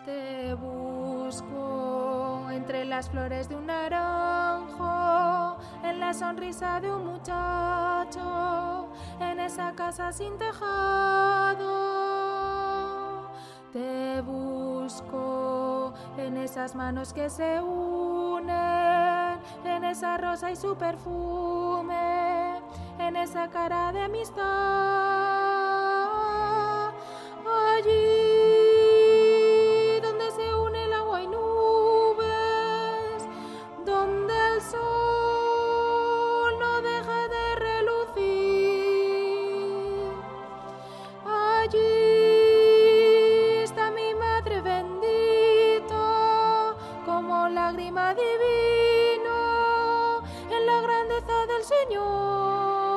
Te busco entre las flores de un naranjo, en la sonrisa de un muchacho, en esa casa sin tejado. Te busco en esas manos que se unen, en esa rosa y su perfume, en esa cara de amistad. Allí donde se une el agua y nubes, donde el sol no deja de relucir. Allí está mi madre bendita, como lágrima divina en la grandeza del Señor.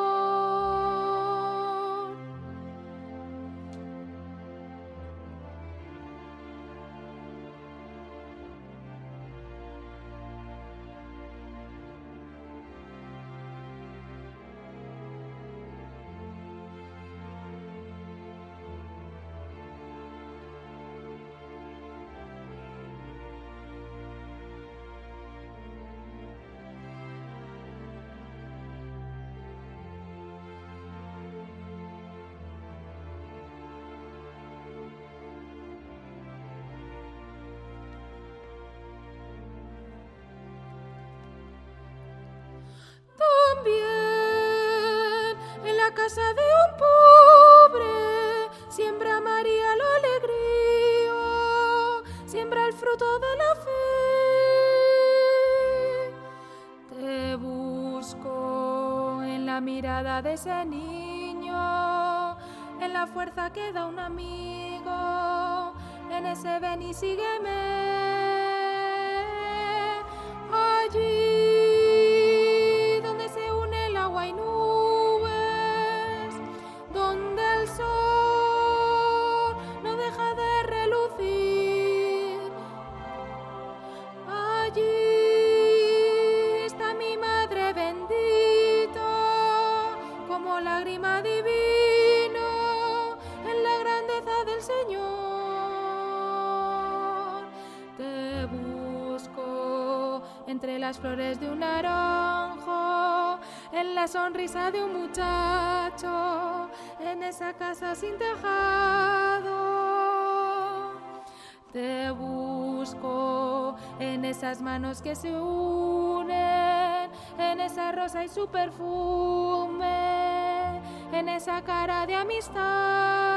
También en la casa de un pobre siembra María la alegría, siembra el fruto de la fe. Te busco en la mirada de ese niño, en la fuerza que da un amigo, en ese ven y sígueme. Allí lágrima divina en la grandeza del Señor. Te busco entre las flores de un naranjo, en la sonrisa de un muchacho, en esa casa sin tejado. Te busco en esas manos que se unen, en esa rosa y su perfume, en esa cara de amistad.